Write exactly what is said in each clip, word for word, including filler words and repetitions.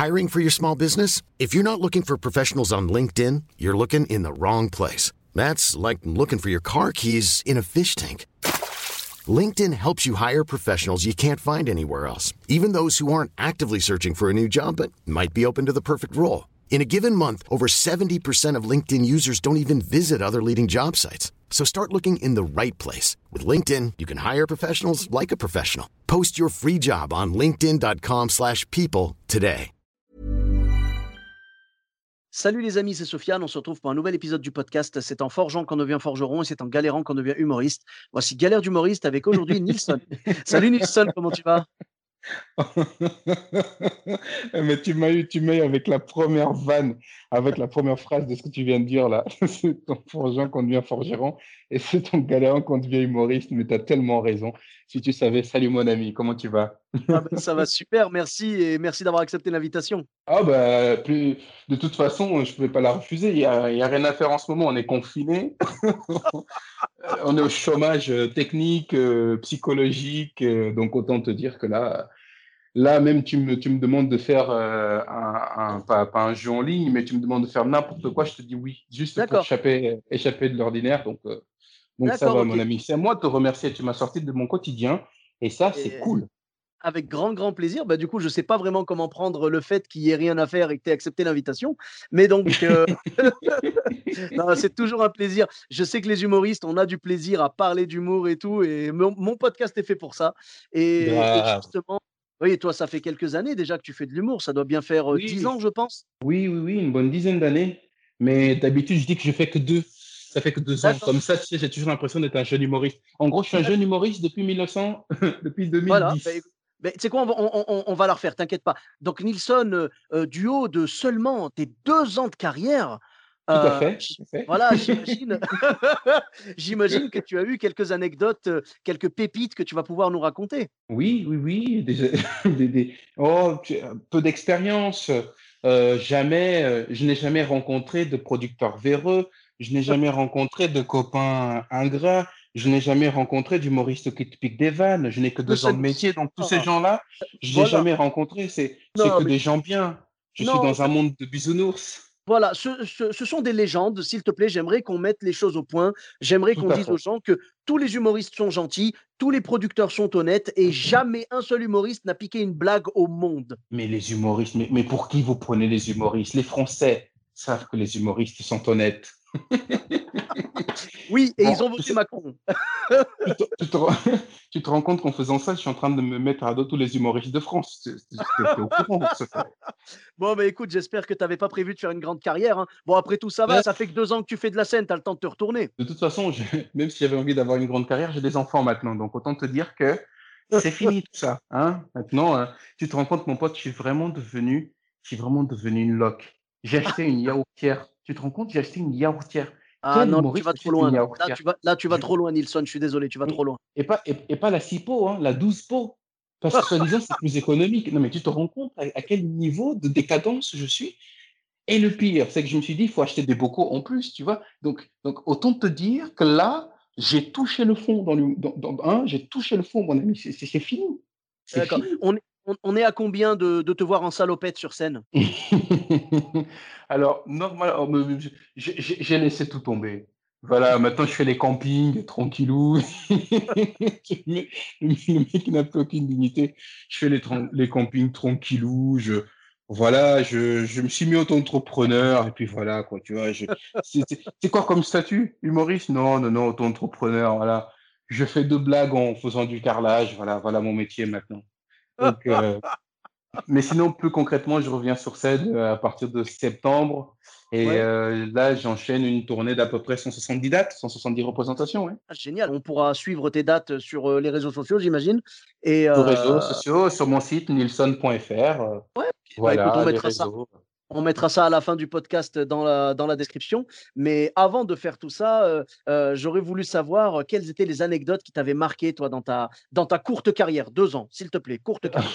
Hiring for your small business? If you're not looking for professionals on LinkedIn, you're looking in the wrong place. That's like looking for your car keys in a fish tank. LinkedIn helps you hire professionals you can't find anywhere else, even those who aren't actively searching for a new job but might be open to the perfect role. In a given month, over seventy percent of LinkedIn users don't even visit other leading job sites. So start looking in the right place. With LinkedIn, you can hire professionals like a professional. Post your free job on linkedin.com slash people today. Salut les amis, c'est Sofiane. On se retrouve pour un nouvel épisode du podcast. C'est en forgeant qu'on devient forgeron et c'est en galérant qu'on devient humoriste. Voici Galère d'humoriste avec aujourd'hui Nilsson. Salut Nilsson, comment tu vas? Mais tu m'as eu, tu m'as eu avec la première vanne, avec la première phrase de ce que tu viens de dire là. C'est en forgeant qu'on devient forgeron et c'est en galérant qu'on devient humoriste. Mais tu as tellement raison. Si tu savais, salut mon ami, comment tu vas? Ah ben, ça va super, merci et merci d'avoir accepté l'invitation. Ah bah, plus, de toute façon, je ne pouvais pas la refuser. Il n'y a, il y a rien à faire en ce moment. On est confinés. On est au chômage euh, technique, euh, psychologique. euh, donc autant te dire que là, là même tu me, tu me demandes de faire euh, un, un- pas, pas un jeu en ligne, mais tu me demandes de faire n'importe quoi, je te dis oui, juste pour D'accord, échapper, échapper de l'ordinaire. Donc, euh, donc ça d'accord, va, ok. mon ami. C'est à moi de te remercier. Tu m'as sorti de mon quotidien et ça, c'est Et cool. avec grand, grand plaisir. Bah, du coup, je ne sais pas vraiment comment prendre le fait qu'il n'y ait rien à faire et que tu aies accepté l'invitation. Mais donc, euh, non, c'est toujours un plaisir. Je sais que les humoristes, on a du plaisir à parler d'humour et tout. Et mon, mon podcast est fait pour ça. Et, et Grave. justement, oui, toi, ça fait quelques années déjà que tu fais de l'humour. Ça doit bien faire euh, dix Oui, ans, je pense. oui, oui, oui, une bonne dizaine d'années. Mais d'habitude, je dis que je fais que deux. Ça fait que deux ans. D'accord. Comme ça, tu sais, j'ai toujours l'impression d'être un jeune humoriste. En gros, je suis un jeune humoriste depuis mille neuf cents, depuis Voilà. Bah, deux mille dix. écoute, bah, tu sais quoi, on va, on- on- on va la refaire, t'inquiète pas. Donc, Nilsson, euh, euh, du haut de seulement tes deux ans de carrière, Tout à euh, fait, j- tout à fait. voilà, j'imagine, j'imagine que tu as eu quelques anecdotes, euh, quelques pépites que tu vas pouvoir nous raconter. Oui, oui, oui. Des, des- des- oh, tu- peu d'expérience. Euh, jamais, euh, je n'ai jamais rencontré de producteur véreux. Je n'ai jamais rencontré de copains ingrats. Je n'ai jamais rencontré d'humoriste qui te pique des vannes. Je n'ai que Ne deux se ans de dis métier. Donc, tous ces pas. gens-là, je n'ai Voilà. jamais rencontré. C'est, c'est Non, que mais des gens bien. Je suis non, dans un monde de bisounours. voilà, ce, ce- ce sont des légendes. S'il te plaît, j'aimerais qu'on mette les choses au point. J'aimerais Tout qu'on à dise aux fait. gens que tous les humoristes sont gentils, tous les producteurs sont honnêtes et jamais un seul humoriste n'a piqué une blague au monde. Mais les humoristes, mais, mais pour qui vous prenez les humoristes? Les Français savent que les humoristes sont honnêtes. Oui, et ils Bon, ont tu voté sais, Macron. tu te, tu te rends tu te rends compte qu'en faisant ça, je suis en train de me mettre à dos tous les humoristes de France. Tu es au courant de ce fait. Bon, bah écoute, j'espère que tu n'avais pas prévu de faire une grande carrière, hein. Bon, après tout, ça va, Mais ça fait que deux ans que tu fais de la scène, tu as le temps de te retourner. de toute façon, je- même si j'avais envie d'avoir une grande carrière, j'ai des enfants maintenant. Donc autant te dire que c'est fini tout ça. Hein. Maintenant, euh, tu te rends compte, mon pote, je suis vraiment devenu, je suis vraiment devenu une loque. J'ai acheté une yaourtière. Tu te rends compte, j'ai acheté une yaourtière. Ah Quel non, tu vas humoriste trop achète une loin là. Là, yaourtière? tu vas, là, tu vas Je- trop loin, Nilsson. Je suis désolé, tu vas trop mais- loin. et pas, et, et pas la six pots, hein, la douze pots. Parce que soi-disant, c'est plus économique. Non, mais tu te rends compte à, à quel niveau de décadence je suis? Et le pire, c'est que je me suis dit, il faut acheter des bocaux en plus, tu vois. Donc, donc autant te dire que là, j'ai touché le fond dans le, dans, dans- hein, j'ai touché le fond, mon ami. C'est c'est- c'est fini. C'est D'accord. fini. On, est- on, on est à combien de, de te voir en salopette sur scène? Alors, normal, oh, mais j'ai j'ai- j'ai laissé tout tomber. Voilà, maintenant je fais les campings, tranquillou. Le mec le mec n'a plus aucune dignité. Je fais les, tran- les campings tranquillou. Je, voilà, je, je me suis mis auto-entrepreneur et puis voilà, quoi, tu vois. je- C'est c'est- c'est quoi comme statut? Humoriste? Non, non, non, auto-entrepreneur, voilà. Je fais deux blagues en faisant du carrelage, voilà, voilà mon métier maintenant. Donc, euh, mais sinon, plus concrètement, je reviens sur scène euh, à partir de septembre. Et Ouais. euh, là, j'enchaîne une tournée d'à peu près cent soixante-dix dates, cent soixante-dix représentations, ouais. Ah, génial. On pourra suivre tes dates sur euh, les réseaux sociaux, j'imagine. Et Sur les réseaux euh, sociaux, sur mon site nilsson point f r. euh, ouais, ok. Bah écoute, on voilà, les mettra ça. réseaux. On mettra ça à la fin du podcast dans la, dans la description. Mais avant de faire tout ça, euh, euh, j'aurais voulu savoir euh, quelles étaient les anecdotes qui t'avaient marqué, toi, dans ta, dans ta courte carrière. Deux ans, s'il te plaît, courte carrière.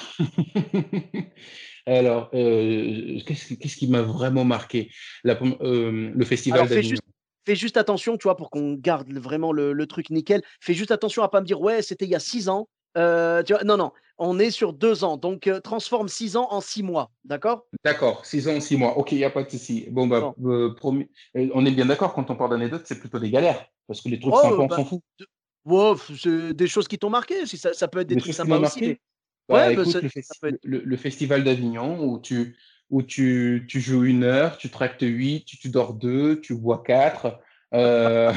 Alors, euh, qu'est-ce, qui- qu'est-ce qui m'a vraiment marqué? La prom- euh, le Alors, festival fais d'Avignon. juste, fais juste attention, tu vois, pour qu'on garde vraiment le, le truc nickel. Fais juste attention à pas me dire, ouais, c'était il y a six ans. Euh, tu vois, non, non. On est sur deux ans, donc euh, transforme six ans en six mois, d'accord? D'accord, six ans, six mois. Ok, il n'y a pas de souci. Bon, bah, Bon. euh, promis- euh, on est bien d'accord quand on parle d'anecdotes, c'est plutôt des galères. Parce que les trucs Oh, sympas, euh, on bah, s'en fout. de- ouais, f- c'est des choses qui t'ont marqué. Si ça, ça peut être des Des trucs choses qui sympas m'ont aussi, mais marqué. Bah, ouais, bah, écoute, ça, le, ça festi- peut être. le, le festival d'Avignon où tu, où tu, tu joues une heure, tu tractes huit, tu, tu dors deux, tu bois quatre. euh,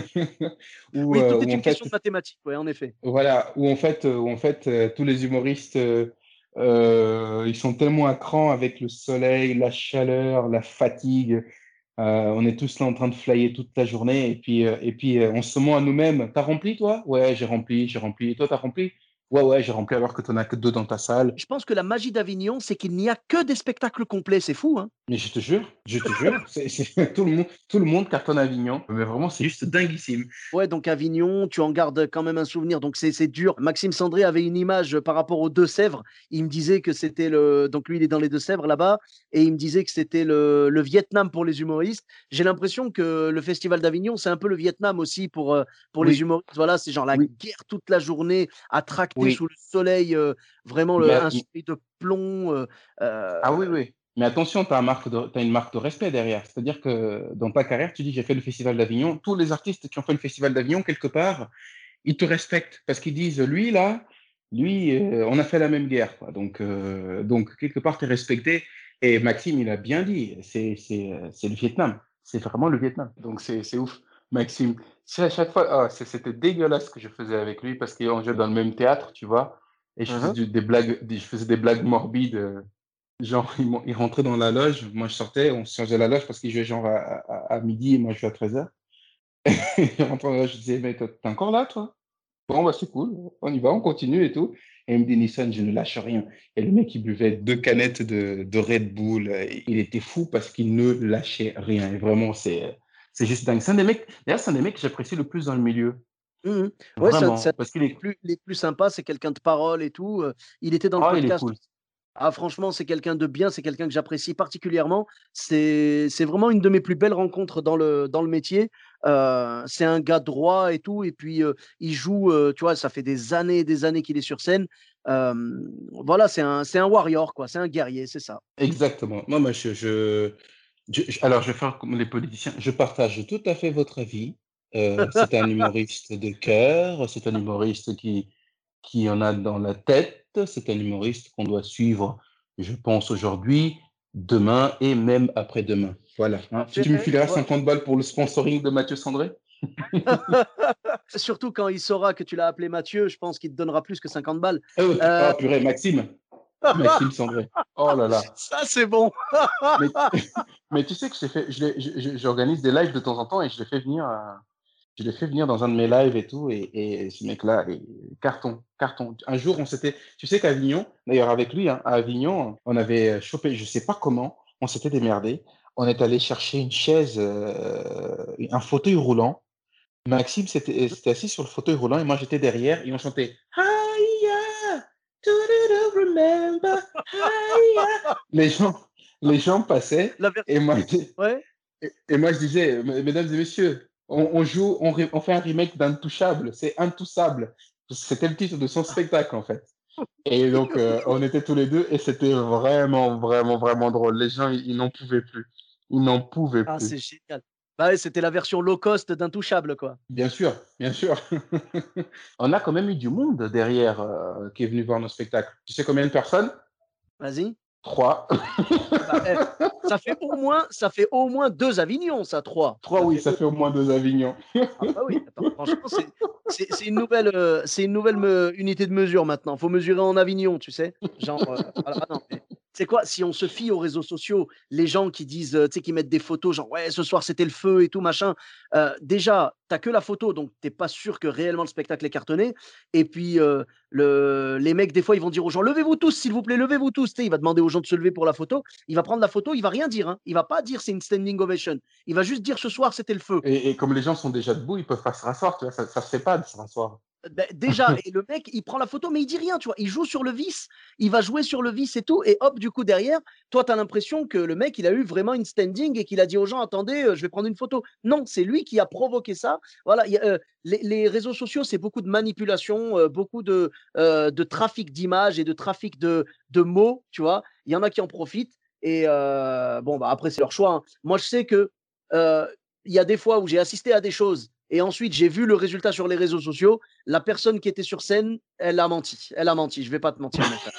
où, Oui, euh, tout où est en une question fait, de mathématiques, ouais, en effet. voilà, où en fait, euh, où en fait euh, tous les humoristes, euh, euh, ils sont tellement à cran avec le soleil, la chaleur, la fatigue. Euh, on est tous là en train de flyer toute la journée et puis, euh, et puis euh, on se ment à nous-mêmes. T'as rempli, toi? Ouais, j'ai rempli, j'ai rempli. Et toi, t'as rempli? Ouais, ouais, j'ai rempli alors que t'en as que deux dans ta salle. Je pense que la magie d'Avignon, c'est qu'il n'y a que des spectacles complets. C'est fou, hein? Mais je te jure, je te jure, c'est, c'est- tout le monde, tout le monde cartonne à Avignon. Mais vraiment, c'est juste dinguissime. Ouais, donc Avignon, tu en gardes quand même un souvenir, donc c'est c'est dur. Maxime Sandré avait une image euh, par rapport aux Deux-Sèvres. Il me disait que c'était le. Donc lui, il est dans les Deux-Sèvres là-bas, et il me disait que c'était le, le Vietnam pour les humoristes. J'ai l'impression que le Festival d'Avignon, c'est un peu le Vietnam aussi pour, euh, pour les Oui, humoristes. Voilà, c'est genre la oui, guerre toute la journée, à tracter oui. sous le soleil, euh, vraiment le, un Mais, soleil de plomb. euh, ah euh, oui, oui. Mais attention, tu as marque de, t'as une marque de respect derrière. C'est-à-dire que dans ta carrière, tu dis j'ai fait le Festival d'Avignon. Tous les artistes qui ont fait le Festival d'Avignon, quelque part, ils te respectent parce qu'ils disent lui, là, lui, euh, on a fait la même guerre, quoi. Donc, euh, donc quelque part, tu es respecté. Et Maxime, il a bien dit, c'est, c'est, euh, c'est le Vietnam. C'est vraiment le Vietnam. Donc, c'est, c'est ouf. Maxime, c'est à chaque fois, ah, c'est- c'était dégueulasse ce que je faisais avec lui parce qu'on jouait dans le même théâtre, tu vois. Et je faisais uh-huh. du- des blagues, des- je faisais des blagues morbides. euh, Genre, ils, m'ont- ils rentraient dans la loge, moi je sortais, on se changeait la loge parce qu'ils jouaient genre à, à, à midi et moi je jouais à treize heures. Ils rentraient dans la loge, je disais, mais toi, t'es encore là, toi? Bon, bah c'est cool, on y va, on continue et tout. Et il me dit, Nissan, je ne lâche rien. Et le mec, il buvait deux canettes de, de Red Bull. Il était fou parce qu'il ne lâchait rien. Et vraiment, c'est, c'est juste dingue. C'est un des mecs, d'ailleurs, c'est un des mecs que j'apprécie le plus dans le milieu. Mhm. Ouais, ça, ça- Vraiment. Parce qu'il les est, plus, les plus sympas, c'est quelqu'un de parole et tout. euh, Il était dans le oh, il est podcast. cool. Ah, franchement, c'est quelqu'un de bien, c'est quelqu'un que j'apprécie particulièrement. C'est, c'est vraiment une de mes plus belles rencontres dans le, dans le métier. Euh, c'est un gars droit et tout. Et puis, euh, il joue, euh, tu vois, ça fait des années et des années qu'il est sur scène. Euh, voilà, c'est un, c'est un warrior, quoi. C'est un guerrier, c'est ça. Exactement. Moi, moi je, je, Je- je- alors, je vais faire comme les politiciens. Je partage tout à fait votre avis. Euh, c'est un humoriste de cœur. C'est un humoriste qui, qui en a dans la tête. C'est un humoriste qu'on doit suivre, je pense, aujourd'hui, demain et même après-demain. Voilà, hein. Tu, tu me Parfait. fileras Voilà. cinquante balles pour le sponsoring de Mathieu Sandré? Surtout quand il saura que tu l'as appelé Mathieu, je pense qu'il te donnera plus que cinquante balles. Oh, Euh, oh, purée, Maxime. Maxime Sandré. Oh là là. Ça, c'est bon. Mais, mais tu sais que j'ai fait, je l'ai- je- je- j'organise des lives de temps en temps et je les fais venir. Je l'ai fait venir dans un de mes lives et tout, et, et ce mec-là, et- carton, carton. Un jour, on s'était, tu sais qu'Avignon, d'ailleurs avec lui, hein, à Avignon, on avait chopé, je sais pas comment, on s'était démerdé. On est allé chercher une chaise, euh, un fauteuil roulant. Maxime s'était s'était assis sur le fauteuil roulant et moi j'étais derrière et on chantait Hiya, do-do-do, remember, hiya. Les gens, les gens passaient La version. et moi, Ouais. et, et moi, je disais, mesdames et messieurs, on, on joue, on, on fait un remake d'Intouchable. C'est Intouchable. C'était le titre de son spectacle, en fait. Et donc, euh, on était tous les deux et c'était vraiment, vraiment, vraiment drôle. Les gens, ils, ils n'en pouvaient plus. Ils n'en pouvaient Ah, plus. c'est génial. Bah ouais, c'était la version low cost d'Intouchable, quoi. Bien sûr, bien sûr. On a quand même eu du monde derrière euh, qui est venu voir nos spectacles. Tu sais combien de personnes? Vas-y. Trois. Ah bah, eh, ça fait au moins, ça fait au moins deux Avignons, ça, trois. Trois, Ça oui, fait ça au... fait au moins deux Avignon. Ah bah oui, attends, franchement, c'est, c'est, c'est une nouvelle, euh, c'est une nouvelle me- unité de mesure maintenant. Faut mesurer en Avignon, tu sais. Genre, euh, voilà. Ah non, mais c'est quoi, si on se fie aux réseaux sociaux, les gens qui disent, euh, tu sais, qui mettent des photos, genre, ouais, ce soir c'était le feu et tout, machin. Euh, déjà, t'as que la photo, donc t'es pas sûr que réellement le spectacle est cartonné. Et puis, euh, le, les mecs, des fois, ils vont dire aux gens, levez-vous tous, s'il vous plaît, levez-vous tous. Tu sais, il va demander aux gens de se lever pour la photo. Il va prendre la photo, il va rien dire, hein. Il va pas dire c'est une standing ovation. Il va juste dire ce soir c'était le feu. Et, et comme les gens sont déjà debout, ils peuvent pas se rasseoir, tu vois, ça, ça se fait pas de se rasseoir. Bah, déjà, et le mec, il prend la photo, mais il dit rien, tu vois. Il joue sur le vice, il va jouer sur le vice et tout, et hop, du coup, derrière, toi, tu as l'impression que le mec, il a eu vraiment une standing et qu'il a dit aux gens, attendez, euh, je vais prendre une photo. Non, c'est lui qui a provoqué ça. Voilà, il y a, euh, les, les réseaux sociaux, c'est beaucoup de manipulation, euh, beaucoup de, euh, de trafic d'images et de trafic de, de mots, tu vois. Il y en a qui en profitent. Et euh, bon, bah, après, c'est leur choix, hein. Moi, je sais que euh, il y a des fois où j'ai assisté à des choses et ensuite j'ai vu le résultat sur les réseaux sociaux. La personne qui était sur scène, elle a menti. Elle a menti. Je vais pas te mentir, mon frère.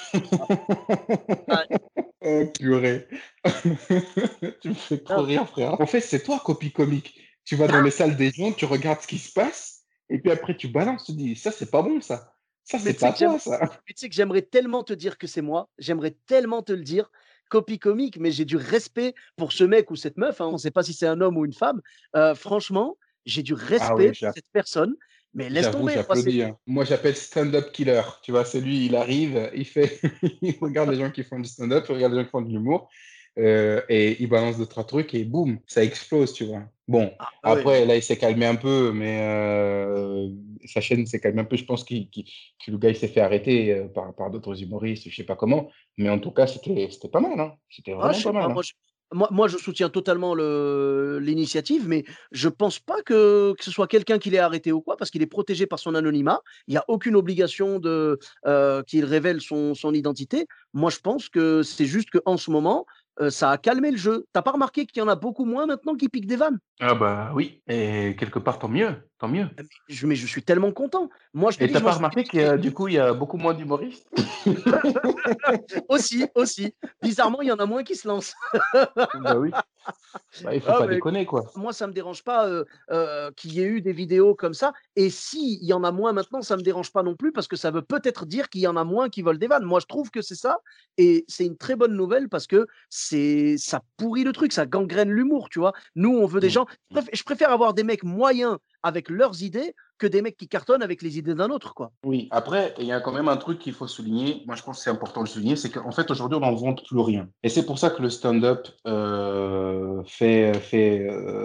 Ah, Oh, purée. Tu me fais trop non, rire, frère. En fait, c'est toi, copie comique. Tu vas dans les salles des gens, tu regardes ce qui se passe, et puis après, tu balances, tu dis, ça, c'est pas bon, ça. Ça, mais c'est tu sais pas que j'aime, toi, ça. mais tu sais que j'aimerais tellement te dire que c'est moi. J'aimerais tellement te le dire. Copie comique, mais j'ai du respect pour ce mec ou cette meuf, hein. On ne sait pas si c'est un homme ou une femme. Euh, franchement, j'ai du Ah ouais, respect pour j'a- cette personne. Mais laisse j'avoue, tomber. Moi, c'est... j'applaudis, hein. Moi, j'appelle stand-up killer. Tu vois, c'est lui, il arrive, il fait, il regarde les gens qui font du stand-up, il regarde les gens qui font de l'humour, euh, et il balance deux, trois trucs, et boum, ça explose, tu vois. Bon, Ah, ah ouais, après, là, il s'est calmé un peu, mais euh, sa chaîne s'est calmée un peu. Je pense qu'il, qu'il- que le gars, il s'est fait arrêter euh, par, par d'autres humoristes, je sais pas comment, mais en tout cas, c'était, c'était pas mal, hein. C'était ah, je vraiment sais pas pas, mal, hein. moi je, moi, moi, je soutiens totalement le, l'initiative, mais je pense pas que, que ce soit quelqu'un qui l'ait arrêté ou quoi, parce qu'il est protégé par son anonymat. Il n'y a aucune obligation de euh, qu'il révèle son, son identité. Moi, je pense que c'est juste qu'en ce moment, euh, ça a calmé le jeu. T'as pas remarqué qu'il y en a beaucoup moins maintenant qui piquent des vannes? Ah bah oui, et quelque part, tant mieux, tant mieux. Mais je, mais je suis tellement content. Moi, je te Et dis, t'as je m'en pas suis remarqué que du coup, il y a beaucoup moins d'humoristes? aussi, aussi. Bizarrement, il y en a moins qui se lancent. Bah oui. Bah, il faut Ah, pas mais déconner, quoi. moi, ça me dérange pas euh, euh, qu'il y ait eu des vidéos comme ça. Et s'il y en a moins maintenant, ça me dérange pas non plus parce que ça veut peut-être dire qu'il y en a moins qui veulent des vannes. Moi, je trouve que c'est ça. Et c'est une très bonne nouvelle parce que c'est ça pourrit le truc, ça gangrène l'humour, tu vois. Nous, on veut des Mm. gens. Je préfère, je préfère avoir des mecs moyens avec leurs idées que des mecs qui cartonnent avec les idées d'un autre, quoi. Oui, après, il y a quand même un truc qu'il faut souligner. Moi, je pense que c'est important de souligner, c'est qu'en fait, aujourd'hui, on n'en vante plus rien. Et c'est pour ça que le stand-up euh, fait, fait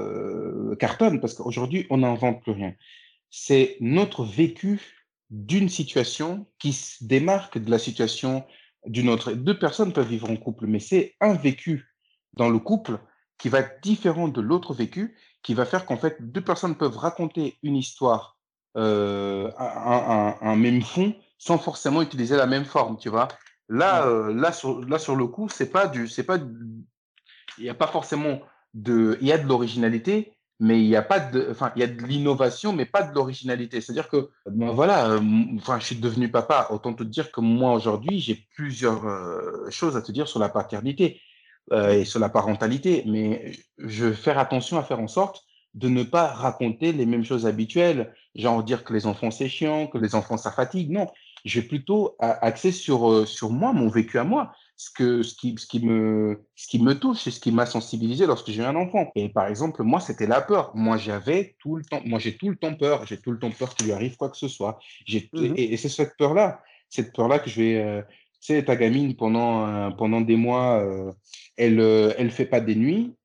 euh, cartonne, parce qu'aujourd'hui, on n'en vante plus rien. C'est notre vécu d'une situation qui se démarque de la situation d'une autre. Deux personnes peuvent vivre en couple, mais c'est un vécu dans le couple qui va être différent de l'autre vécu, qui va faire qu'en fait, deux personnes peuvent raconter une histoire, euh, un, un- un même fond, sans forcément utiliser la même forme, tu vois. Là, Ouais. euh, là, sur, là, sur le coup, c'est pas du, c'est pas, il n'y a pas forcément de, il y a de l'originalité, mais il n'y a pas de, enfin, il y a de l'innovation, mais pas de l'originalité. C'est-à-dire que, ben voilà, euh, enfin, je suis devenu papa. Autant te dire que moi aujourd'hui, j'ai plusieurs euh, choses à te dire sur la paternité euh, Mhm. et sur la parentalité, mais je vais faire attention à faire en sorte de ne pas raconter les mêmes choses habituelles, genre dire que les enfants c'est chiant, que les enfants ça fatigue. Non, je vais plutôt a- axer sur euh, sur moi, mon vécu à moi, ce que ce qui ce qui me ce qui me touche et ce qui m'a sensibilisé lorsque j'ai eu un enfant. Et par exemple, moi c'était la peur. Moi j'avais tout le temps, moi j'ai tout le temps peur, j'ai tout le temps peur qu'il lui arrive quoi que ce soit. J'ai Mhm. et, et c'est cette peur là, cette peur là que je vais euh, tu sais, ta gamine, pendant, euh, pendant des mois, euh, elle euh, elle fait pas des nuits.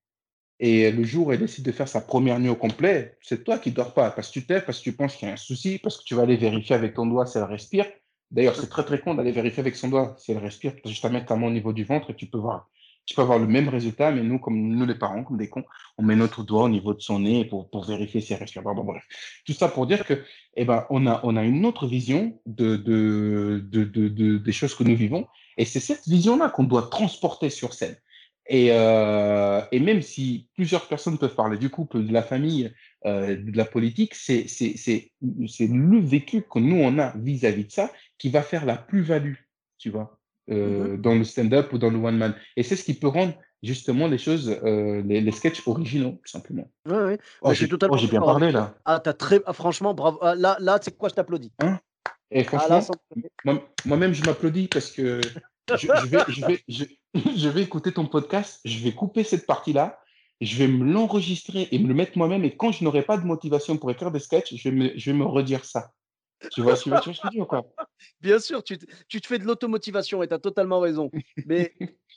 Et le jour où elle décide de faire sa première nuit au complet, c'est toi qui dors pas. Parce que tu t'es, parce que tu penses qu'il y a un souci, parce que tu vas aller vérifier avec ton doigt si elle respire. D'ailleurs, c'est très très con d'aller vérifier avec son doigt si elle respire. Tu as juste à mettre ta main au niveau du ventre et tu peux voir. Tu peux avoir le même résultat, mais nous, comme nous les parents, comme des cons, on met notre doigt au niveau de son nez pour, pour vérifier si elle respire. Bon, bon, bref. Tout ça pour dire que, eh ben, on a, on a une autre vision de, de, de, de, de- des choses que nous vivons. Et c'est cette vision-là qu'on doit transporter sur scène. Et, euh, et même si plusieurs personnes peuvent parler du couple, de la famille, euh, de la politique, c'est, c'est, c'est, c'est le vécu que nous, on a vis-à-vis de ça qui va faire la plus-value, tu vois, Mhm. euh, dans le stand-up ou dans le one-man. Et c'est ce qui peut rendre justement les choses, euh, les, les sketchs originaux, tout simplement. Ouais, ouais. Oh, Mais je suis j'ai, oh, totalement j'ai bien d'accord avec parlé toi. là. Ah, t'as très... ah, franchement, bravo. Ah, là, là, c'est quoi, je t'applaudis. Hein? Et Ah, là, franchement, sans... moi, moi-même, je m'applaudis parce que je, je vais, je vais, je, je vais écouter ton podcast, je vais couper cette partie-là, je vais me l'enregistrer et me le mettre moi-même. Et quand je n'aurai pas de motivation pour écrire des sketchs, je vais me, je vais me redire ça. Tu vois, ce que- tu vois ce que je veux dire ou quoi? Bien sûr, tu te, tu te fais de l'automotivation et tu as totalement raison. Mais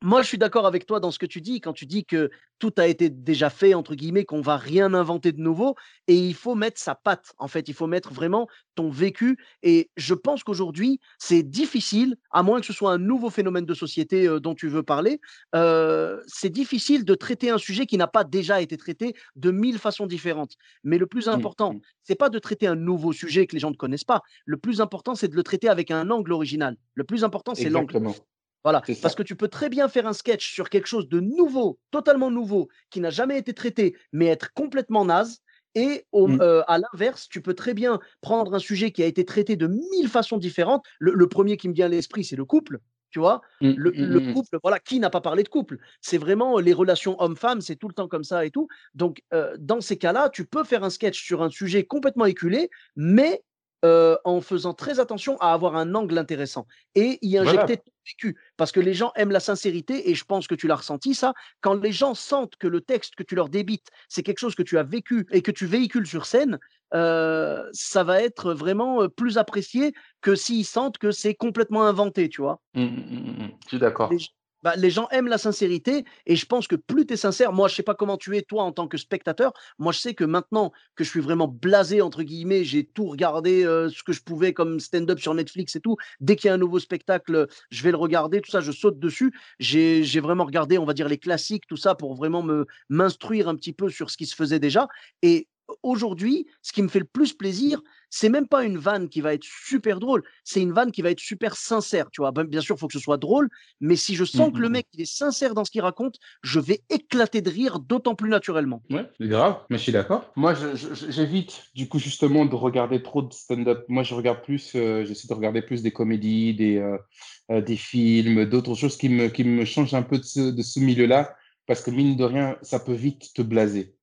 Moi, je suis d'accord avec toi dans ce que tu dis, quand tu dis que tout a été déjà fait, entre guillemets, qu'on va rien inventer de nouveau et il faut mettre sa patte. En fait, il faut mettre vraiment ton vécu et je pense qu'aujourd'hui, c'est difficile, à moins que ce soit un nouveau phénomène de société, heu, dont tu veux parler, heu, c'est difficile de traiter un sujet qui n'a pas déjà été traité de mille façons différentes. Mais le plus Mmh, important, mmh. c'est pas de traiter un nouveau sujet que les gens ne connaissent pas. Le plus important, c'est de le traiter avec un angle original. Le plus important, c'est l'angle. Exactement, Voilà, c'est parce que ça. tu peux très bien faire un sketch sur quelque chose de nouveau, totalement nouveau, qui n'a jamais été traité, mais être complètement naze. Et au, Mmh. heu, à l'inverse, tu peux très bien prendre un sujet qui a été traité de mille façons différentes. Le le premier qui me vient à l'esprit, c'est le couple, tu vois? Mmh, Le mmh, le mmh, mmh. couple, voilà, qui n'a pas parlé de couple? C'est vraiment les relations hommes-femmes, c'est tout le temps comme ça et tout. Donc, heu, dans ces cas-là, tu peux faire un sketch sur un sujet complètement éculé, mais, heu, en faisant très attention à avoir un angle intéressant et y injecter Voilà. ton vécu. Parce que les gens aiment la sincérité et je pense que tu l'as ressenti ça. Quand les gens sentent que le texte que tu leur débites, c'est quelque chose que tu as vécu et que tu véhicules sur scène, heu, ça va être vraiment, heu, plus apprécié que s'ils sentent que c'est complètement inventé, tu vois? Mmh, mmh, mmh, mmh, mmh. Je suis Les d'accord. g Bah, les gens aiment la sincérité et je pense que plus tu es sincère, moi je sais pas comment tu es toi en tant que spectateur. Moi je sais que maintenant que je suis vraiment «blasé» entre guillemets, j'ai tout regardé, heu, ce que je pouvais comme stand-up sur Netflix et tout. Dès qu'il y a un nouveau spectacle, je vais le regarder, tout ça, je saute dessus. J'ai j'ai vraiment regardé, on va dire les classiques, tout ça pour vraiment me m'instruire un petit peu sur ce qui se faisait déjà et aujourd'hui, ce qui me fait le plus plaisir, c'est même pas une vanne qui va être super drôle, c'est une vanne qui va être super sincère, tu vois? Ben, bien sûr, il faut que ce soit drôle, mais si je Mmh, sens que mmh, le mmh. mec, il est sincère dans ce qu'il raconte, je vais éclater de rire d'autant plus naturellement. Ouais, c'est grave, mais je suis d'accord. Moi, je je je j'évite, du coup, justement, de regarder trop de stand-up. Moi, je regarde plus, heu, j'essaie de regarder plus des comédies, des, heu heu, des films, d'autres choses qui me qui me changent un peu de ce de ce milieu-là, parce que mine de rien, ça peut vite te blaser.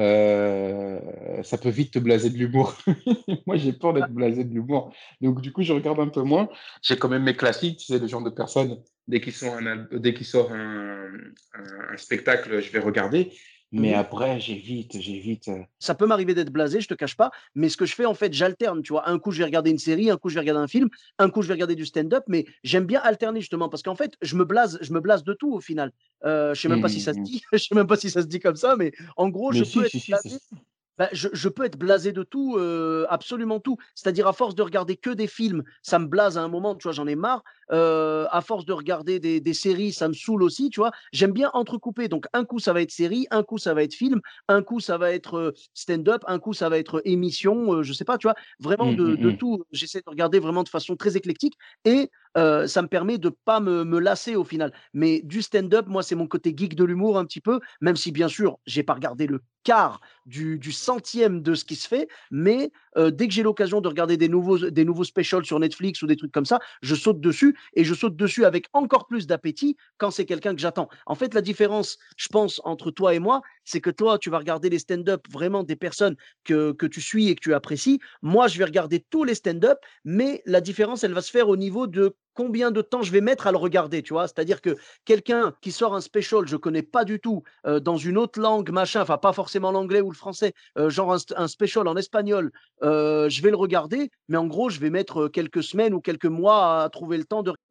Heu, ça peut vite te blaser de l'humour. Moi, j'ai peur Ah, d'être blasé de l'humour. Donc du coup, je regarde un peu moins. J'ai quand même mes classiques, tu sais, le genre de personnes, dès qu'ils sont un al dès qu'ils sortent un un un spectacle, je vais regarder. Mais mmh. après, j'évite, j'évite. euh, Ça peut m'arriver d'être blasé, je te cache pas, mais ce que je fais, en fait, j'alterne, tu vois? Un coup, je vais regarder une série, un coup, je vais regarder un film, un coup, je vais regarder du stand-up, mais j'aime bien alterner justement parce qu'en fait, je me blase je me blase de tout au final. Heu, je sais même Mmh, pas si ça se mmh, mmh. dit, je sais même pas si ça se dit comme ça, mais en gros, je Mais peux si, être si, si, c'est blasé. ça. Bah, je je peux être blasé de tout, heu, absolument tout. C'est-à-dire à force de regarder que des films, ça me blase à un moment, tu vois? J'en ai marre. Heu, à force de regarder des des séries, ça me saoule aussi, tu vois? J'aime bien entrecouper, donc un coup ça va être série, un coup ça va être film, un coup ça va être, heu, stand-up, un coup ça va être émission, heu, je sais pas, tu vois? Vraiment Mmh, de mmh, de mmh. tout. J'essaie de regarder vraiment de façon très éclectique et heu, ça me permet de pas me me lasser au final. Mais du stand-up, moi, c'est mon côté geek de l'humour un petit peu, même si bien sûr, j'ai pas regardé le quart du, du centième de ce qui se fait, mais euh, dès que j'ai l'occasion de regarder des nouveaux, des nouveaux specials sur Netflix ou des trucs comme ça, je saute dessus et je saute dessus avec encore plus d'appétit quand c'est quelqu'un que j'attends. En fait, la différence, je pense, entre toi et moi, c'est que toi, tu vas regarder les stand-up vraiment des personnes que, que tu suis et que tu apprécies. Moi, je vais regarder tous les stand-up, mais la différence, elle va se faire au niveau de combien de temps je vais mettre à le regarder, tu vois. C'est-à-dire que quelqu'un qui sort un special, je connais pas du tout, euh, dans une autre langue, machin, enfin pas forcément l'anglais ou le français, euh, genre un, un special en espagnol, euh, je vais le regarder, mais en gros, je vais mettre euh, quelques semaines ou quelques mois à trouver le temps de.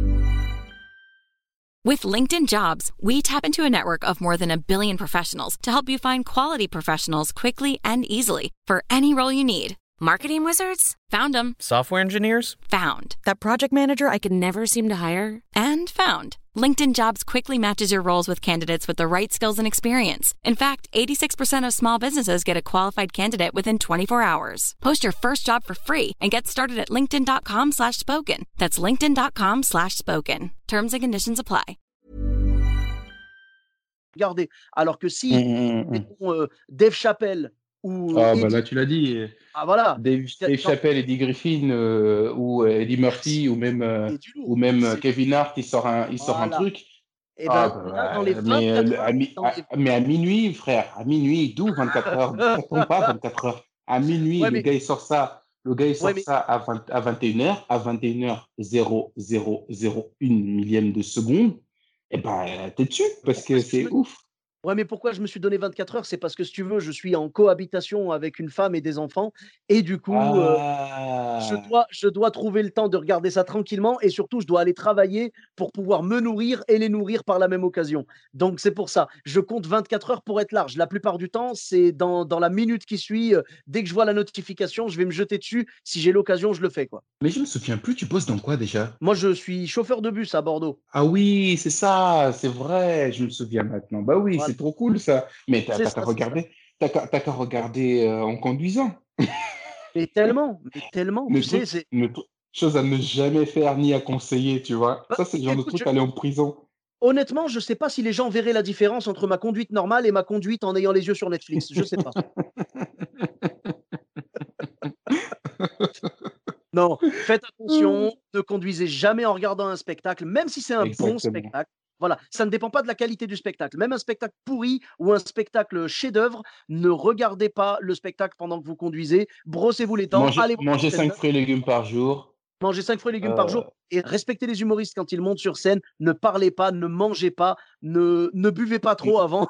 With LinkedIn Jobs, we tap into a network of more than a billion professionals to help you find quality professionals quickly and easily for any role you need. Marketing wizards? Found them. Software engineers? Found. That project manager I could never seem to hire? And found. LinkedIn Jobs quickly matches your roles with candidates with the right skills and experience. In fact, eighty-six percent of small businesses get a qualified candidate within twenty-four hours. Post your first job for free and get started at linkedin.com slash spoken. That's linkedin.com slash spoken. Terms and conditions apply. Regarder. Alors que Mmh, si, mmh, mmh. mettons, euh, Dave Chappelle ou Ah bah là, Eddie, tu l'as dit. euh, ah voilà, Dave, Dave quand, Chappelle, Eddie Griffin euh, ou euh, Eddie merci, Murphy ou même, euh, c'est du ou lourd, même euh, c'est du Kevin Hart, il sort un, il sort un voilà. truc. Et Ah ben bah, là, dans les ouais, mais, euh, vingt-quatre le- à, heures, mi- dans à- les... mais à minuit, frère, à minuit, d'où vingt-quatre heures? Ça tombe pas vingt-quatre heures. À minuit, ouais, le mais, gars, il sort ça. Le gars, il ouais, sort mais ça à, vingt à vingt et une heures. À vingt et une heures, zéro virgule zéro zéro un millième de seconde. Eh ben, euh, t'es dessus parce pourquoi que est-ce que je c'est me ouf. Ouais, mais pourquoi je me suis donné vingt-quatre heures? C'est parce que si tu veux, je suis en cohabitation avec une femme et des enfants et du coup, heu, je Ah! dois je dois trouver le temps de regarder ça tranquillement et surtout je dois aller travailler pour pouvoir me nourrir et les nourrir par la même occasion. Donc c'est pour ça. Je compte vingt-quatre heures pour être large. La plupart du temps, c'est dans dans la minute qui suit, heu, dès que je vois la notification, je vais me jeter dessus. Si j'ai l'occasion, je le fais, quoi. Mais je me souviens plus, tu bosses dans quoi déjà? Moi, je suis chauffeur de bus à Bordeaux. Ah oui, c'est ça, c'est vrai, je me souviens maintenant. Bah oui, Voilà, c'est trop cool ça. Mais t'as c'est t'as qu'à ça, c'est ça. regarder, t'as qu'à t'as qu'à regarder euh, en conduisant. Mais tellement, mais tellement, tu Le sais, truc, c'est le tru- chose à ne jamais faire ni à conseiller, tu vois. bah, Ça, c'est le genre de écoute, je truc à aller en prison. honnêtement, je sais pas si les gens verraient la différence entre ma conduite normale et ma conduite en ayant les yeux sur Netflix. Je sais pas. Non, faites attention, ne conduisez jamais en regardant un spectacle, même si c'est un bon Exactement. spectacle. Voilà, ça ne dépend pas de la qualité du spectacle. Même un spectacle pourri ou un spectacle chef-d'œuvre, ne regardez pas le spectacle pendant que vous conduisez. Brossez-vous les dents, Manger, allez voir manger le cinq stand-up, fruits et légumes par jour. mangez cinq fruits et légumes par euh, jour et respectez les humoristes quand ils montent sur scène. Ne parlez pas, ne mangez pas, ne, ne buvez pas trop avant.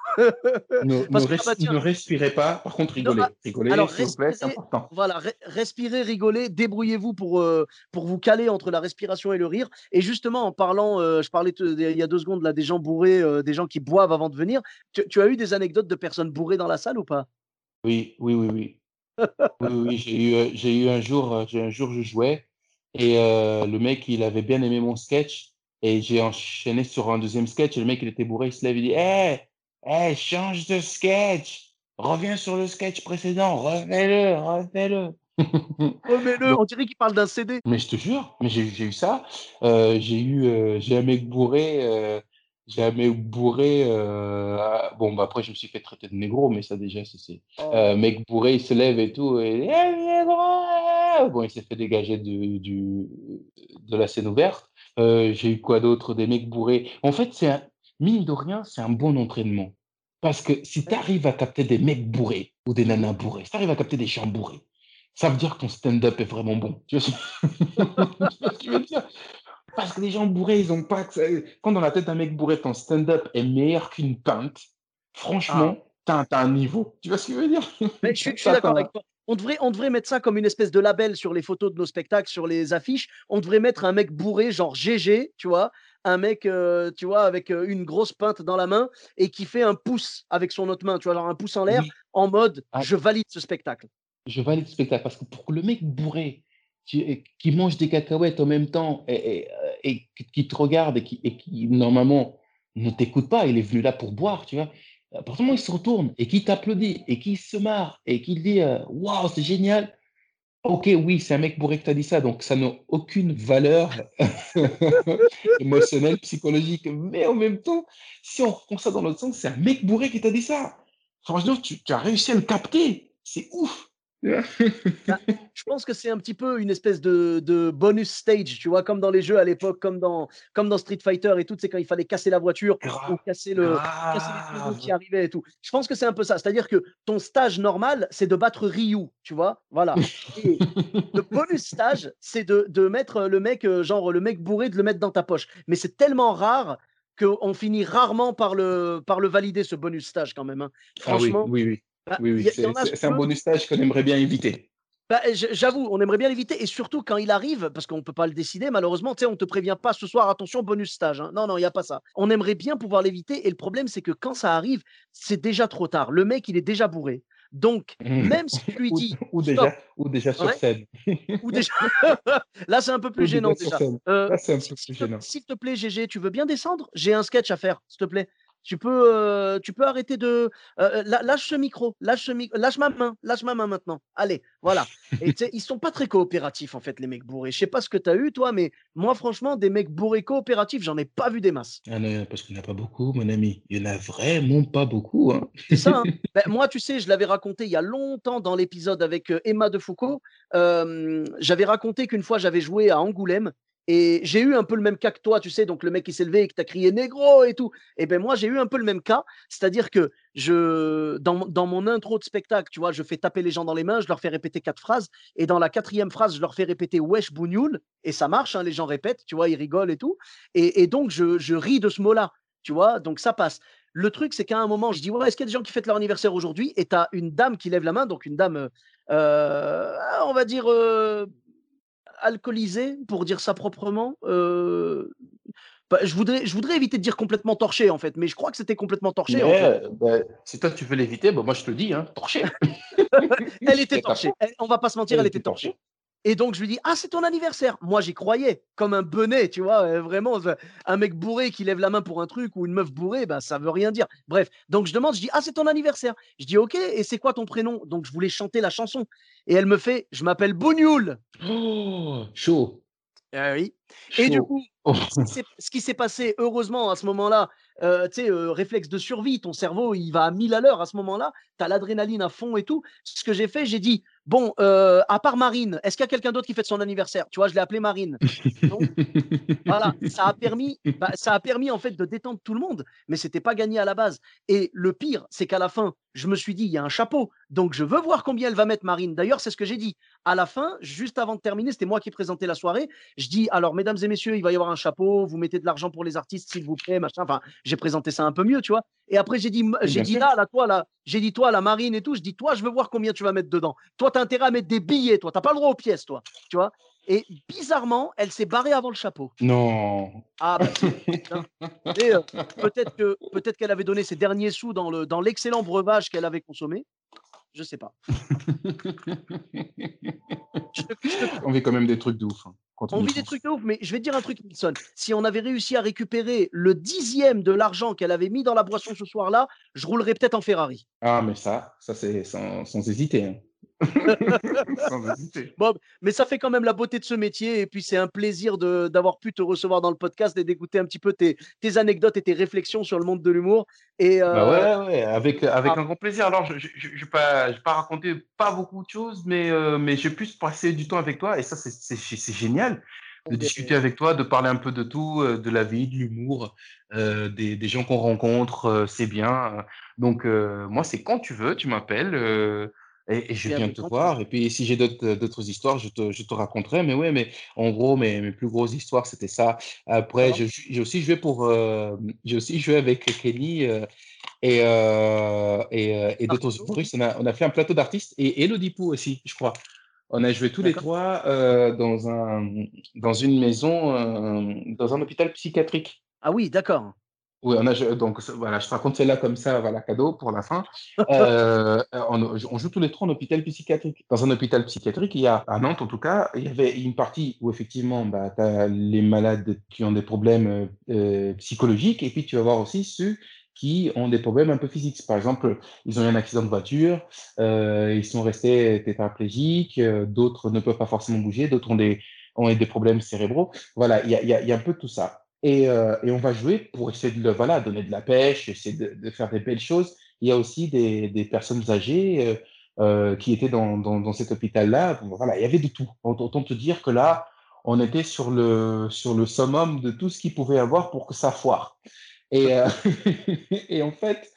ne, ne, Parce que, ah res- bah tiens, ne respirez pas. Par contre, non, ah, rigolez. Rigolez, alors s'il vous plaît, c'est respirez, important. voilà, re respirez, rigolez, débrouillez-vous pour, heu, pour vous caler entre la respiration et le rire et justement en parlant, heu, je parlais te il y a deux secondes là des gens bourrés, heu, des gens qui boivent avant de venir. Tu tu as eu des anecdotes de personnes bourrées dans la salle ou pas? Oui, oui, oui, oui. Oui, oui, oui, j'ai eu, euh, j'ai eu un jour, euh, j'ai un jour, je jouais et euh, le mec, il avait bien aimé mon sketch et j'ai enchaîné sur un deuxième sketch et le mec, il était bourré, il se lève, il dit, hé, hé, change de sketch, reviens sur le sketch précédent, refais-le, refais-le. Remets-le, Donc, on dirait qu'il parle d'un C D. mais je te jure, mais j'ai j'ai eu ça. Euh, j'ai eu, euh, j'ai un mec bourré, euh, j'ai un mec bourré. Euh, ah, bon, bah après, je me suis fait traiter de négro, mais ça déjà, c'est, c'est- euh, Oh, mec bourré, il se lève et tout, et Eh, négro! Bon, il s'est fait dégager du, du, de la scène ouverte. Euh, j'ai eu quoi d'autre? Des mecs bourrés. En fait, c'est un, mine de rien, c'est un bon entraînement. Parce que si tu ouais. arrives à capter des mecs bourrés ou des Mmh. nanas bourrés, si tu arrives à capter des gens bourrés, ça veut dire que ton stand-up est vraiment bon. Tu vois ce tu vois ce que je veux dire? Parce que les gens bourrés, ils ont pas que ça quand dans la tête d'un mec bourré, ton stand-up est meilleur qu'une pinte, Ah. franchement, tu as un niveau. Tu vois ce que je veux dire? Mais je suis je suis Ça d'accord tu avec toi. On devrait on devrait mettre ça comme une espèce de label sur les photos de nos spectacles, sur les affiches. On devrait mettre un mec bourré, genre G G, tu vois? Un mec, heu, tu vois, avec, heu, une grosse pinte dans la main et qui fait un pouce avec son autre main, tu vois? Genre un pouce en l'air oui, en mode: ah, «Je valide ce spectacle». je valide le spectacle parce que pour que le mec bourré qui et qui mange des cacahuètes en même temps et et heu et qui qui te regarde et qui et qui normalement ne t'écoute pas, il est venu là pour boire, tu vois? À partir du moment où il se retourne et qu'il t'applaudit et qu'il se marre et qu'il dit, heu: «Waouh, c'est génial!» OK, oui, c'est un mec bourré qui t'a dit ça, donc ça n'a aucune valeur émotionnelle, psychologique. Mais en même temps, si on reprend ça dans l'autre sens, c'est un mec bourré qui t'a dit ça. Franchement, tu, tu as réussi à le capter. C'est ouf. Bah, je pense que c'est un petit peu une espèce de de bonus stage, tu vois? Comme dans les jeux à l'époque, comme dans comme dans Street Fighter et tout, tu sais, quand il fallait casser la voiture ou Grave, casser le casser les taureaux qui grave. arrivaient et tout. Je pense que c'est un peu ça. C'est-à-dire que ton stage normal, c'est de battre Ryu, tu vois? Voilà et le bonus stage, c'est de de mettre, le mec, heu, genre, le mec bourré, de le mettre dans ta poche. Mais c'est tellement rare qu'on finit rarement par le par le valider ce bonus stage quand même, hein. Ah oui, Franchement, oui, oui. bah, Oui, il oui, y a il y c'est en a, si c'est- tu c'est un veux. bonus stage qu'on aimerait bien éviter. Bah, je j'avoue, on aimerait bien l'éviter et surtout quand il arrive, parce qu'on peut pas le décider malheureusement, tu sais, on te prévient pas: «Ce soir, attention, bonus stage, hein». Non, non, il y a pas ça. On aimerait bien pouvoir l'éviter et le problème, c'est que quand ça arrive, c'est déjà trop tard. Le mec, il est déjà bourré. Donc même si tu lui ou, dis: ou «Stop», déjà, ou déjà sur ouais, scène. ou déjà là, c'est un peu plus Ou déjà gênant sur déjà. scène. Heu, Là, c'est un «S'il peu s'il plus te gênant. s'il te plaît, G G, tu veux bien descendre? J'ai un sketch à faire, s'il te plaît. Tu peux, heu, tu peux arrêter de heu heu, la lâche ce micro, lâche ce mic lâche ma main, lâche ma main maintenant. Allez, voilà». Et tu sais, ils sont pas très coopératifs en fait, les mecs bourrés. Je sais pas ce que tu as eu toi, mais moi franchement, des mecs bourrés coopératifs, j'en ai pas vu des masses. Ah non, parce qu'il n'y en a pas beaucoup, mon ami. Il n'y en a vraiment pas beaucoup, hein. C'est ça, hein. Beh, moi, tu sais, je l'avais raconté il y a longtemps dans l'épisode avec, heu, Emma Defoucauld. Hem, j'avais raconté qu'une fois, j'avais joué à Angoulême et j'ai eu un peu le même cas que toi, tu sais? Donc le mec, qui s'est levé et que tu as crié: «Négro» et tout et ben moi, j'ai eu un peu le même cas. C'est-à-dire que je dans mon dans mon intro de spectacle, tu vois? Je fais taper les gens dans les mains, je leur fais répéter quatre phrases et dans la quatrième phrase, je leur fais répéter: «Wesh bougnoule» et ça marche, hein, les gens répètent, tu vois? Ils rigolent et tout et et donc je je ris de ce mot-là, tu vois? Donc ça passe. le truc, c'est qu'à un moment, je dis, ouais, est-ce qu'il y a des gens qui fêtent leur anniversaire aujourd'hui? Et tu as une dame qui lève la main, donc une dame, euh, on va dire, euh, alcoolisée, pour dire ça proprement. Euh, bah, je, voudrais, je voudrais éviter de dire complètement torchée, en fait, mais je crois que c'était complètement torché, en Mais fait. euh, bah, si toi tu veux l'éviter, bah, moi je te le dis, hein, torché. Elle était Et ta torchée. faute, Elle- on va pas se mentir, elle elle était était torchée. torchée. Et donc, je lui dis, ah, c'est ton anniversaire. Moi, j'y croyais, comme un benet, tu vois, euh, vraiment, euh, un mec bourré qui lève la main pour un truc ou une meuf bourrée, bah, ça veut rien dire. Bref, donc je demande, je dis, ah, c'est ton anniversaire. Je dis, ok, et c'est quoi ton prénom? Donc, je voulais chanter la chanson. Et elle me fait, je m'appelle Bougnoul. Oh, chaud, Ah oui. Et du chaud. coup, Oh. ce qui s'est ce qui s'est passé, heureusement, à ce moment-là, heu, tu sais, heu, réflexe de survie, ton cerveau, il va à mille à l'heure à ce moment-là, tu as l'adrénaline à fond et tout. Ce que j'ai fait, j'ai dit: «Bon, heu, à part Marine, est-ce qu'il y a quelqu'un d'autre qui fête son anniversaire?» Tu vois? Je l'ai appelée Marine. Donc voilà, ça a permis, bah, ça a permis en fait de détendre tout le monde, mais c'était pas gagné à la base. Et le pire, c'est qu'à la fin, je me suis dit, il y a un chapeau, donc je veux voir combien elle va mettre Marine. D'ailleurs, c'est ce que j'ai dit. À la fin, juste avant de terminer, c'était moi qui présentais la soirée. Je dis, alors, mesdames et messieurs, il va y avoir un chapeau, vous mettez de l'argent pour les artistes, s'il vous plaît, machin. Enfin, j'ai présenté ça un peu mieux, tu vois. Et après, j'ai dit, Oui, j'ai bien dit sûr. là, là, toi, là, j'ai dit, toi, la Marine et tout, je dis, toi, je veux voir combien tu vas mettre dedans. Toi, tu as intérêt à mettre des billets, toi, t'as pas le droit aux pièces, toi, tu vois. Et bizarrement, elle s'est barrée avant le chapeau. Non. Ah bah si, putain. Et heu, peut-être que peut-être qu'elle avait donné ses derniers sous dans le dans l'excellent breuvage qu'elle avait consommé, je sais pas. Je te je te On vit quand même des trucs de ouf, hein, quand on On y vit des pense. trucs de ouf, mais je vais te dire un truc, Nilsson, si on avait réussi à récupérer le dixième de l'argent qu'elle avait mis dans la boisson ce soir-là, je roulerais peut-être en Ferrari. Ah, mais ça, ça c'est sans, sans hésiter, hein. Sans hésiter. Bon, mais ça fait quand même la beauté de ce métier et puis c'est un plaisir de d'avoir pu te recevoir dans le podcast et d'écouter un petit peu tes tes anecdotes et tes réflexions sur le monde de l'humour et Bah heu, ouais, ouais, avec, ah, avec un grand plaisir. Alors, je je, je, je vais pas, je vais pas raconter pas beaucoup de choses, mais, euh, mais j'ai pu passer du temps avec toi et ça, c'est c'est- c'est génial de discuter avec toi, de parler un peu de tout, euh, de la vie, de l'humour, euh, des, des gens qu'on rencontre, euh, c'est bien. Donc, euh, moi, c'est quand tu veux, tu m'appelles euh, et, et je c'est viens avec te grand voir. plaisir. Et puis, si j'ai d'autres d'autres histoires, je te, je te raconterai. Mais ouais, mais en gros, mes, mes plus grosses histoires, c'était ça. Après, D'accord, je- j'ai aussi joué pour, euh, j'ai aussi joué avec Kenny. euh, et, euh, et, euh, et d'autres Artichaut, oui, humoristes. On a, on a fait un plateau d'artistes et Elodie Pou aussi, je crois. On a joué tous les d'accord. trois euh, dans un, dans une maison, euh, dans un hôpital psychiatrique. Ah oui, d'accord. Oui, on a, je- donc ça- voilà, je te raconte celle-là comme ça, voilà, cadeau pour la fin. Euh, on, on joue tous les trois en hôpital psychiatrique. Dans un hôpital psychiatrique, il y a, à Nantes en tout cas, il y avait une partie où effectivement, bah, tu as les malades qui ont des problèmes euh, euh, psychologiques et puis tu vas voir aussi ceux qui ont des problèmes un peu physiques. Par exemple, ils ont eu un accident de voiture, euh, ils sont restés tétraplégiques, euh, d'autres ne peuvent pas forcément bouger, d'autres ont des, ont des problèmes cérébraux. Voilà, il y a, il y a, il y a un peu de tout ça. Et, euh, et on va jouer pour essayer de le, voilà, donner de la pêche, essayer de, de faire des belles choses. Il y a aussi des, des personnes âgées euh, euh, qui étaient dans, dans, dans cet hôpital-là. Bon, voilà, il y avait de tout. Autant te dire que là, on était sur le, sur le summum de tout ce qu'il pouvait y avoir pour que ça foire. Et, euh, et en fait,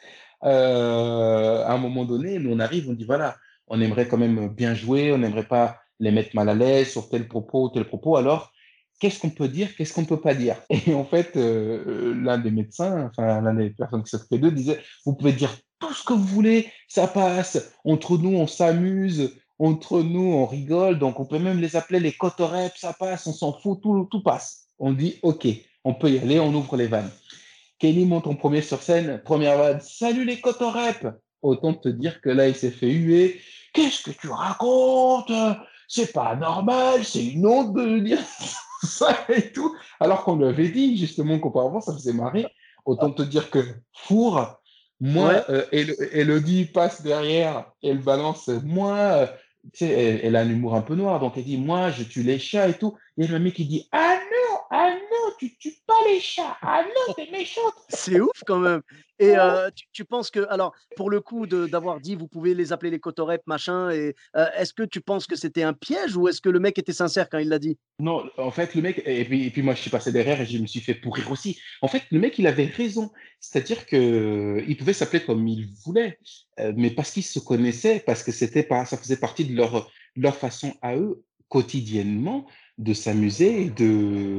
euh, à un moment donné, nous, on arrive, on dit, voilà, on aimerait quand même bien jouer, on n'aimerait pas les mettre mal à l'aise sur tel propos, tel propos. Alors, qu'est-ce qu'on peut dire, qu'est-ce qu'on ne peut pas dire? Et en fait, euh, l'un des médecins, enfin, l'un des personnes qui s'occupaient d'eux disait, vous pouvez dire tout ce que vous voulez, ça passe. Entre nous, on s'amuse. Entre nous, on rigole. Donc, on peut même les appeler les cotoreps, ça passe, on s'en fout, tout, tout passe. On dit, OK, on peut y aller, on ouvre les vannes. Kenny monte en premier sur scène, première vanne, salut les cotoreps. Autant te dire que là, il s'est fait huer. Qu'est-ce que tu racontes? C'est pas normal, c'est une honte de dire ça et tout. Alors qu'on lui avait dit justement qu'auparavant, ça faisait marrer. Ah, Autant te dire que four, moi, ouais, euh, Elodie passe derrière, elle balance, moi, euh, tu sais, elle, elle a un humour un peu noir, donc elle dit, moi, je tue les chats et tout. Et le mec, il dit, ah non, ah non, tu tues pas les chats, ah non, t'es méchante. c'est ouf quand même. Et heu, tu tu penses que alors pour le coup de d'avoir dit: «Vous pouvez les appeler les cotoreps machin» et heu, est-ce que tu penses que c'était un piège ou est-ce que le mec était sincère quand il l'a dit? Non, en fait, le mec, et puis, et puis moi, je suis passé derrière et je me suis fait pourrir aussi. En fait, le mec, il avait raison. C'est-à-dire que il pouvait s'appeler comme il voulait, euh, mais parce qu'ils se connaissaient, parce que c'était pas, ça faisait partie de leur, leur façon à eux, quotidiennement, de s'amuser et de,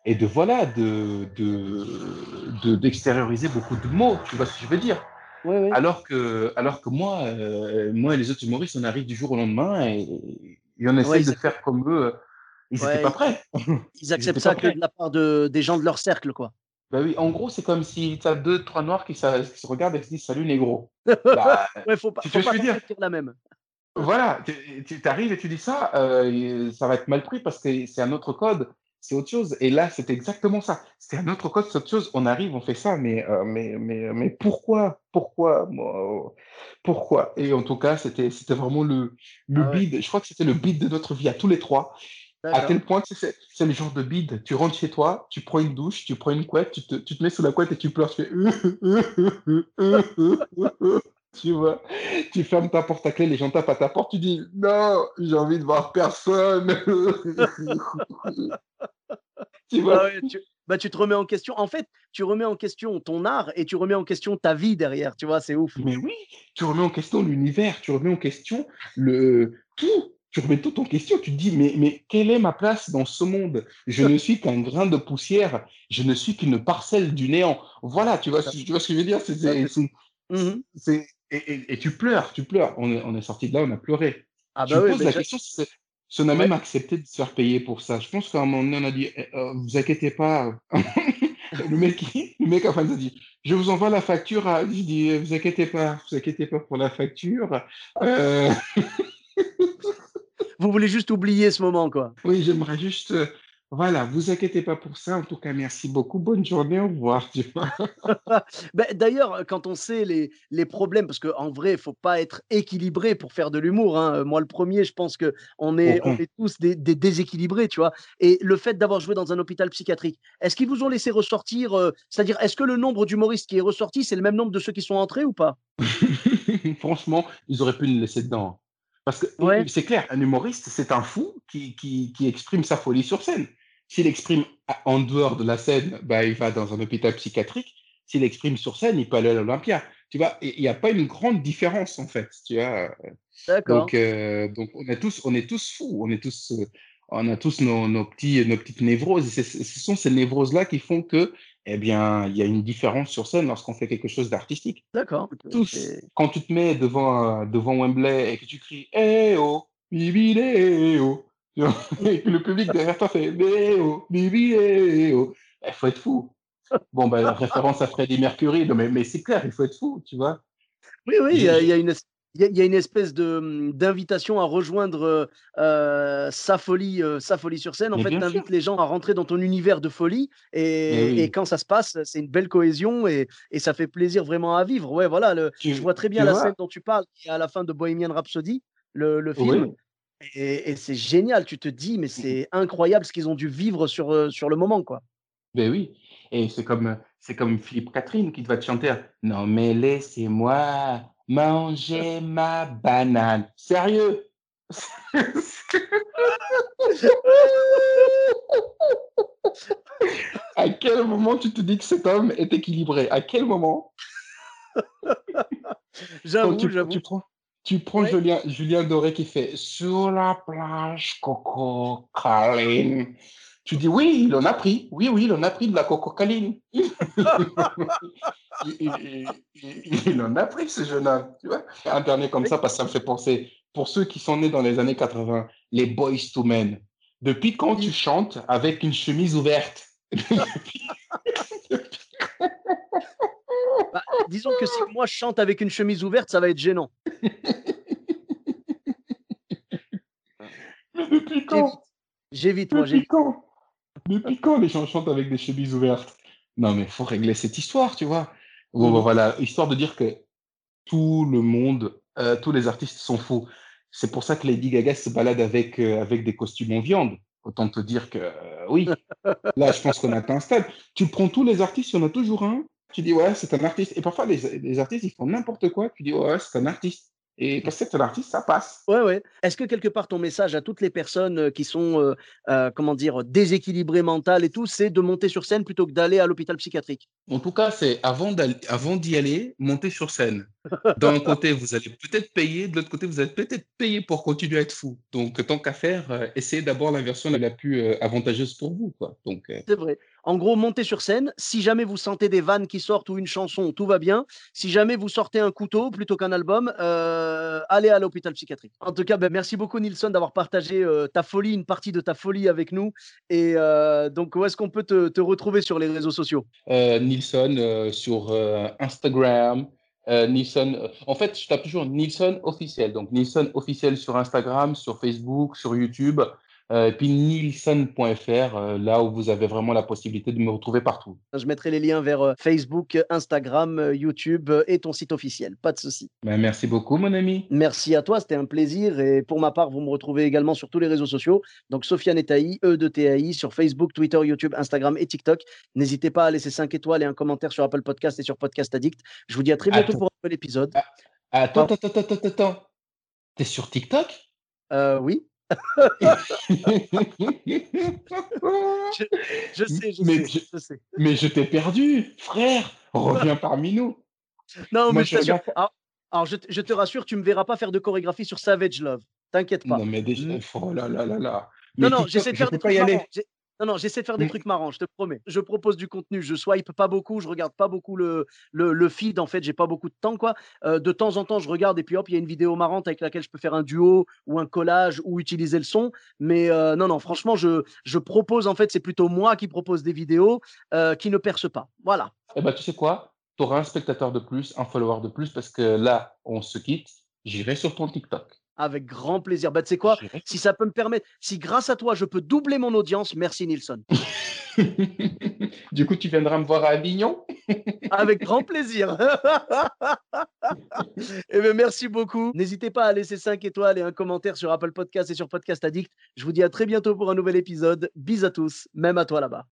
et de voilà, de, de, de- d'extérioriser beaucoup de mots, tu vois ce que je veux dire? Oui, oui. Alors que, alors que moi, euh, moi et les autres humoristes, on arrive du jour au lendemain et, et on Ouais, essaye ils, de ac- faire comme eux. Ils n'étaient pas ouais, ils, prêts. ils Ils acceptent n'étaient pas ça que prêts. de la part de, des gens de leur cercle, quoi. Bah oui, en gros, c'est comme si tu as deux, trois noirs qui, sa- qui se regardent et qui se disent salut négro. Bah, Ouais, faut pas, tu, tu faut vois ce pas que je veux dire? sortir la même. Voilà, tu, tu arrives et tu dis ça, euh, et ça va être mal pris parce que c'est un autre code, c'est autre chose. Et là, c'est exactement ça. C'est un autre code, c'est autre chose. On arrive, on fait ça, mais, euh, mais, mais, mais pourquoi? Pourquoi? Moi, pourquoi? Et en tout cas, c'était, c'était vraiment le, le Ah ouais, bide. Je crois que c'était le bide de notre vie à tous les trois. À tel d'accord. point que c'est c'est le genre de bide. Tu rentres chez toi, tu prends une douche, tu prends une couette, tu te, tu te mets sous la couette et tu pleures. Tu fais. Tu vois, tu fermes ta porte à clé, les gens tapent à ta porte, tu dis non, j'ai envie de voir personne. Tu vois, Ah ouais, tu, bah, tu te remets en question. En fait, tu remets en question ton art et tu remets en question ta vie derrière. Tu vois, c'est ouf. mais oui, tu remets en question l'univers, tu remets en question le tout. Tu remets tout en question, tu te dis, mais, mais quelle est ma place dans ce monde? Je ne suis qu'un grain de poussière, je ne suis qu'une parcelle du néant. Voilà, tu vois, Ça, tu vois ce que je veux dire? C'est, ça, c'est, c'est ça. c'est, Mhm. c'est- et, et- et tu pleures, tu pleures. On est, on est sorti de là, on a pleuré. Ah Tu bah me oui, poses mais la j'a- question si, c'est- si on a même ouais. accepté de se faire payer pour ça. Je pense qu'à un moment donné, on a dit, eh, euh, vous inquiétez pas. Le mec, il- le mec, enfin, il a dit, je vous envoie la facture. À... Je dis, eh, vous inquiétez pas, vous inquiétez pas pour la facture. Euh, Vous voulez juste oublier ce moment, quoi. oui, j'aimerais juste, euh, voilà, vous inquiétez pas pour ça. En tout cas, merci beaucoup. Bonne journée, au revoir. Tu vois. Bah, d'ailleurs, quand on sait les les problèmes, parce qu'en vrai, il faut pas être équilibré pour faire de l'humour, hein. Moi, le premier, je pense qu'on est on Aucun. est tous des des déséquilibrés, tu vois? Et le fait d'avoir joué dans un hôpital psychiatrique, est-ce qu'ils vous ont laissé ressortir, heu, c'est-à-dire, est-ce que le nombre d'humoristes qui est ressorti, c'est le même nombre de ceux qui sont entrés ou pas? Franchement, ils auraient pu nous laisser dedans. Parce que et- Ouais, et c'est clair, un humoriste, c'est un fou qui, qui, qui exprime sa folie sur scène. S'il exprime à- en dehors de la scène, bah, il va dans un hôpital psychiatrique. S'il exprime sur scène, il peut aller à l'Olympia. Tu vois, et il n'y a pas une grande différence, en fait. Tu vois. d'accord, Donc, euh, donc on, est tous, on est tous fous. On est tous, euh, on a tous nos, nos petits, nos petites névroses. Et c'est- ce sont ces névroses-là qui font que, eh bien, il y a une différence sur scène lorsqu'on fait quelque chose d'artistique. d'accord, OK, Tous, c'est quand tu te mets devant, euh, devant Wembley et que tu cries Eh oh, bibi eh oh, tu vois, et que le public derrière toi fait Eh oh, bibi eh oh, il faut être fou. Bon, ben, référence à Freddie Mercury, non, mais, mais c'est clair, il faut être fou, tu vois. oui, oui, il y J'ai- a il y a j'ai- une es il y a il y a une espèce de, mmh, d'invitation à rejoindre, heu heu, sa folie, heu, sa folie sur scène. En Mais fait, bien tu sûr, invites les gens à rentrer dans ton univers de folie mais et et oui, quand ça se passe, c'est une belle cohésion et et ça fait plaisir vraiment à vivre. Ouais, voilà, le je tu, vois très bien tu la scène vois, dont tu parles, qui est à la fin de Bohemian Rhapsody, le le film oui, et et c'est génial. Tu te dis: «Mais c'est incroyable ce qu'ils ont dû vivre sur, heu, sur le moment, quoi». ben oui. Et c'est comme, c'est comme Philippe Catherine qui va te chanter Non, mais laissez-moi manger ma banane. Sérieux? À quel moment tu te dis que cet homme est équilibré? À quel moment? Quand J'avoue, tu, j'avoue. tu prends, tu prends Ouais. Julien, Julien Doré qui fait Sur la plage, Coco Caline. Tu dis oui, il en a pris. Oui, oui, il en a pris de la Coco Caline. Il, il- il- il en a pris, ce jeune homme. Tu vois? Un dernier comme Oui. ça, parce que ça me fait penser, pour ceux qui sont nés dans les années quatre-vingts, les Boys to Men. Depuis quand tu Oui. chantes avec une chemise ouverte? Bah, disons que si moi je chante avec une chemise ouverte, ça va être gênant. Mais depuis J'évite. quand? J'évite, moi, Depuis j'évite. quand? Depuis quand les gens chantent avec des chemises ouvertes? Non, mais faut régler cette histoire, tu vois. Bon, ben Mmh. voilà, histoire de dire que tout le monde, euh, tous les artistes sont fous. C'est pour ça que Lady Gaga se balade avec, euh, avec des costumes en viande. Autant te dire que euh, oui, là, je pense qu'on atteint un stade. Tu prends tous les artistes, il y en a toujours un. Tu dis, ouais, c'est un artiste. Et parfois, les, les artistes, ils font n'importe quoi. Tu dis, ouais, c'est un artiste. Et parce que c'est un artiste, ça passe. Ouais, ouais. Est-ce que quelque part ton message à toutes les personnes euh, qui sont, euh, euh, comment dire, déséquilibrées mentales et tout, c'est de monter sur scène plutôt que d'aller à l'hôpital psychiatrique? En tout cas, c'est avant d'aller, avant d'y aller, monter sur scène. D'un côté, vous allez peut-être payer, de l'autre côté, vous allez peut-être payer pour continuer à être fou. Donc, tant qu'à faire, euh, essayez d'abord la version la plus euh, avantageuse pour vous, quoi. Donc, euh, C'est vrai. En gros, montez sur scène. Si jamais vous sentez des vannes qui sortent ou une chanson, tout va bien. Si jamais vous sortez un couteau plutôt qu'un album, euh, allez à l'hôpital psychiatrique. En tout cas, ben, merci beaucoup Nilsson d'avoir partagé euh, ta folie, une partie de ta folie avec nous. Et euh, donc, où est-ce qu'on peut te, te retrouver sur les réseaux sociaux? euh, Nilsson euh, sur euh, Instagram. Euh, Nilsson, euh, en fait, je tape toujours Nilsson officiel. Donc, Nilsson officiel sur Instagram, sur Facebook, sur YouTube. Euh, et puis, nilsson point f r, euh, là où vous avez vraiment la possibilité de me retrouver partout. Je mettrai les liens vers euh, Facebook, Instagram, euh, YouTube euh, et ton site officiel. Pas de souci. Ben, merci beaucoup, mon ami. Merci à toi, c'était un plaisir. Et pour ma part, vous me retrouvez également sur tous les réseaux sociaux. Donc, Sofiane et Taï, E de T A I, sur Facebook, Twitter, YouTube, Instagram et TikTok. N'hésitez pas à laisser cinq étoiles et un commentaire sur Apple Podcast et sur Podcast Addict. Je vous dis à très bientôt Attends, pour un nouvel épisode. ah, attends, Pardon. attends, attends, attends, attends. T'es sur TikTok? Euh, oui, je, je sais, je mais, sais, je, je sais. mais je t'ai perdu, frère. Reviens parmi nous. Non, Moi, mais je je t'assure. regarde pas. Alors, alors, je, te- je te rassure, tu me verras pas faire de chorégraphie sur Savage Love. T'inquiète pas. Non, mais déjà, M- oh là là là là. Non, Mais non, TikTok, j'essaie de je faire des peux pas trucs y marrants. aller. J'ai- Non, non, j'essaie de faire des Mm. trucs marrants, je te promets. Je propose du contenu. Je swipe pas beaucoup, je regarde pas beaucoup le, le, le feed. En fait, j'ai pas beaucoup de temps, quoi. Euh, de temps en temps, je regarde et puis hop, il y a une vidéo marrante avec laquelle je peux faire un duo ou un collage ou utiliser le son. Mais euh, non, non, franchement, je, je propose, en fait, c'est plutôt moi qui propose des vidéos euh, qui ne percent pas. Voilà. Eh ben, tu sais quoi? Tu auras un spectateur de plus, un follower de plus, parce que là, on se quitte. J'irai sur ton TikTok. Avec grand plaisir. Bah, tu sais quoi? J'irai Si ça peut me permettre, si grâce à toi, je peux doubler mon audience, merci Nilsson. Du coup, tu viendras me voir à Avignon? Avec grand plaisir. Eh bien, merci beaucoup. N'hésitez pas à laisser cinq étoiles et un commentaire sur Apple Podcast et sur Podcast Addict. Je vous dis à très bientôt pour un nouvel épisode. Bis à tous, même à toi là-bas.